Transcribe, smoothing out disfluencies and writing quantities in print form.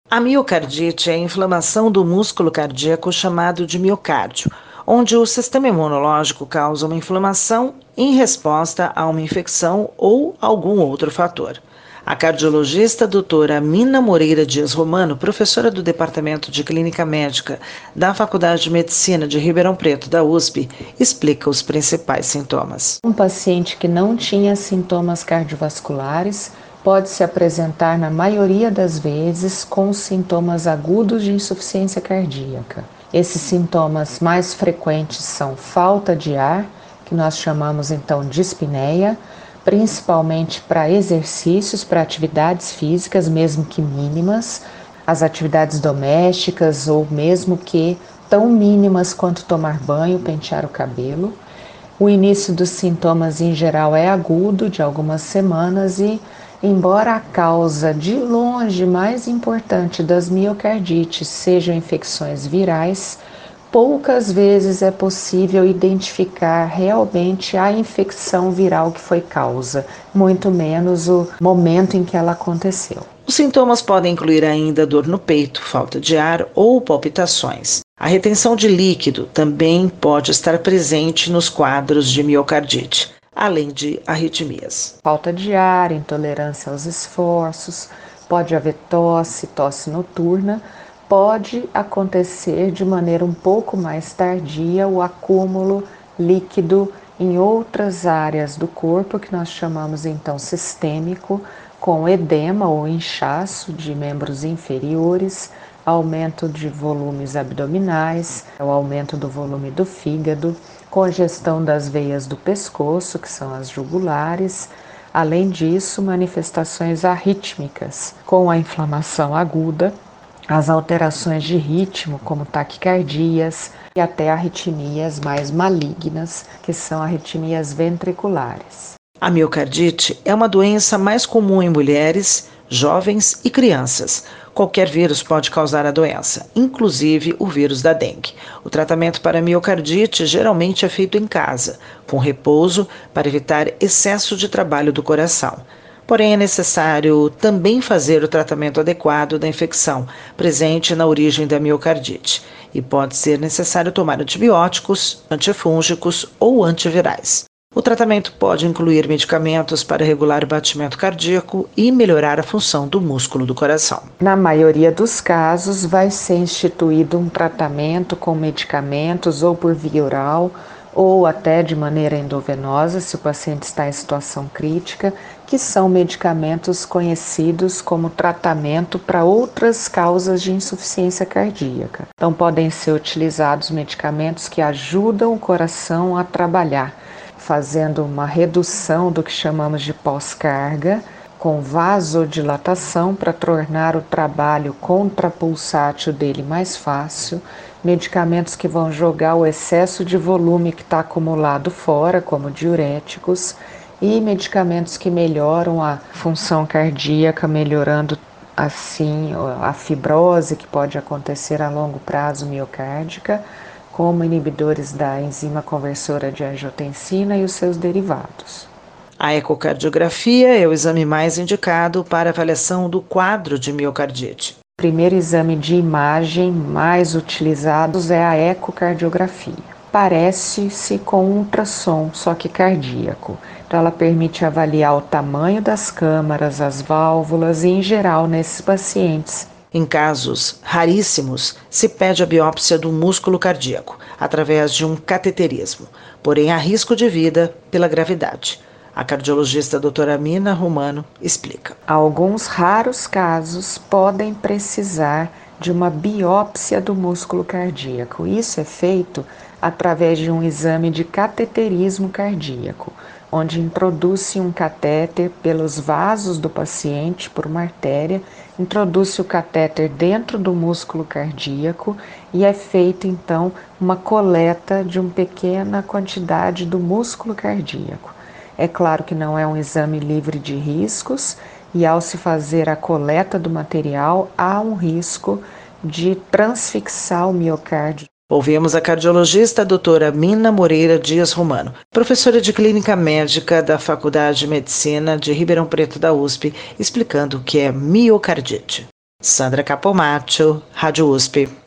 A miocardite é a inflamação do músculo cardíaco chamado de miocárdio, onde o sistema imunológico causa uma inflamação em resposta a uma infecção ou algum outro fator. A cardiologista doutora Mina Moreira Dias Romano, professora do Departamento de Clínica Médica da Faculdade de Medicina de Ribeirão Preto, da USP, explica os principais sintomas. Um paciente que não tinha sintomas cardiovasculares pode se apresentar, na maioria das vezes, com sintomas agudos de insuficiência cardíaca. Esses sintomas mais frequentes são falta de ar, que nós chamamos então de dispneia, principalmente para exercícios, para atividades físicas, mesmo que mínimas, as atividades domésticas ou mesmo que tão mínimas quanto tomar banho, pentear o cabelo. O início dos sintomas em geral é agudo, de algumas semanas, e embora a causa de longe mais importante das miocardites sejam infecções virais, poucas vezes é possível identificar realmente a infecção viral que foi causa, muito menos o momento em que ela aconteceu. Os sintomas podem incluir ainda dor no peito, falta de ar ou palpitações. A retenção de líquido também pode estar presente nos quadros de miocardite, além de arritmias. Falta de ar, intolerância aos esforços, pode haver tosse, tosse noturna, pode acontecer de maneira um pouco mais tardia o acúmulo líquido em outras áreas do corpo, que nós chamamos então sistêmico, com edema ou inchaço de membros inferiores, aumento de volumes abdominais, o aumento do volume do fígado, congestão das veias do pescoço, que são as jugulares. Além disso, manifestações arrítmicas, com a inflamação aguda, as alterações de ritmo, como taquicardias, e até arritmias mais malignas, que são arritmias ventriculares. A miocardite é uma doença mais comum em mulheres, jovens e crianças. Qualquer vírus pode causar a doença, inclusive o vírus da dengue. O tratamento para miocardite geralmente é feito em casa, com repouso, para evitar excesso de trabalho do coração. Porém, é necessário também fazer o tratamento adequado da infecção presente na origem da miocardite, e pode ser necessário tomar antibióticos, antifúngicos ou antivirais. O tratamento pode incluir medicamentos para regular o batimento cardíaco e melhorar a função do músculo do coração. Na maioria dos casos, vai ser instituído um tratamento com medicamentos ou por via oral ou até de maneira endovenosa, se o paciente está em situação crítica, que são medicamentos conhecidos como tratamento para outras causas de insuficiência cardíaca. Então, podem ser utilizados medicamentos que ajudam o coração a trabalhar, fazendo uma redução do que chamamos de pós-carga, com vasodilatação para tornar o trabalho contrapulsátil dele mais fácil, medicamentos que vão jogar o excesso de volume que está acumulado fora, como diuréticos, e medicamentos que melhoram a função cardíaca, melhorando assim a fibrose que pode acontecer a longo prazo miocárdica, como inibidores da enzima conversora de angiotensina e os seus derivados. A ecocardiografia é o exame mais indicado para avaliação do quadro de miocardite. O primeiro exame de imagem mais utilizado é a ecocardiografia. Parece-se com um ultrassom, só que cardíaco. Então, ela permite avaliar o tamanho das câmaras, as válvulas e, em geral, nesses pacientes. Em casos raríssimos, se pede a biópsia do músculo cardíaco, através de um cateterismo, porém há risco de vida pela gravidade. A cardiologista doutora Mina Romano explica. Alguns raros casos podem precisar de uma biópsia do músculo cardíaco. Isso é feito através de um exame de cateterismo cardíaco, onde introduz-se um catéter pelos vasos do paciente, por uma artéria, introduz-se o catéter dentro do músculo cardíaco e é feita então uma coleta de uma pequena quantidade do músculo cardíaco. É claro que não é um exame livre de riscos e ao se fazer a coleta do material há um risco de transfixar o miocárdio. Ouvimos a cardiologista doutora Mina Moreira Dias Romano, professora de Clínica Médica da Faculdade de Medicina de Ribeirão Preto da USP, explicando o que é miocardite. Sandra Capomatto, Rádio USP.